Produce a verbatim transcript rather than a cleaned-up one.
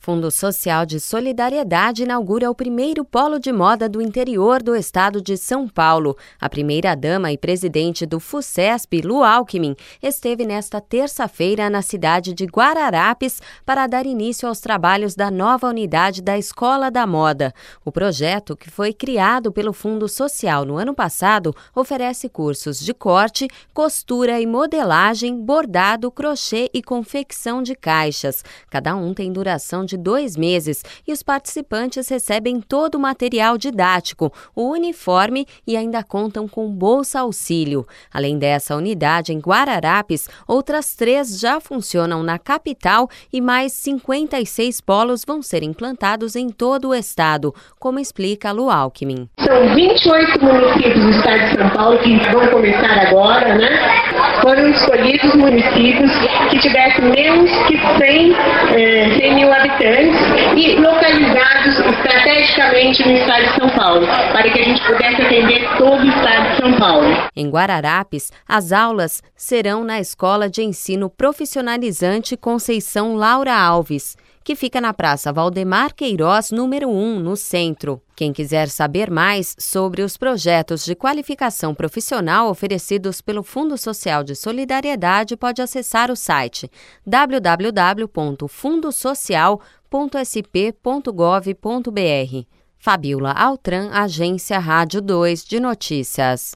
Fundo Social de Solidariedade inaugura o primeiro polo de moda do interior do estado de São Paulo. A primeira-dama e presidente do FUCESP, Lu Alckmin, esteve nesta terça-feira na cidade de Guararapes para dar início aos trabalhos da nova unidade da Escola da Moda. O projeto, que foi criado pelo Fundo Social no ano passado, oferece cursos de corte, costura e modelagem, bordado, crochê e confecção de caixas. Cada um tem duração de dois meses e os participantes recebem todo o material didático, o uniforme e ainda contam com bolsa auxílio. Além dessa unidade em Guararapes, outras três já funcionam na capital e mais cinquenta e seis polos vão ser implantados em todo o estado, como explica Lu Alckmin. São vinte e oito municípios do estado de São Paulo que vão começar agora, né? Foram escolhidos municípios que tivessem menos que cem, eh, cem mil habitantes e localizados estrategicamente no estado de São Paulo, para que a gente pudesse atender todo o estado de São Paulo. Em Guararapes, as aulas serão na Escola de Ensino Profissionalizante Conceição Laura Alves, que fica na Praça Valdemar Queiroz, número um, no centro. Quem quiser saber mais sobre os projetos de qualificação profissional oferecidos pelo Fundo Social de Solidariedade pode acessar o site w w w ponto fundo social ponto s p ponto gov ponto b r. Fabiola Altran, Agência Rádio dois de Notícias.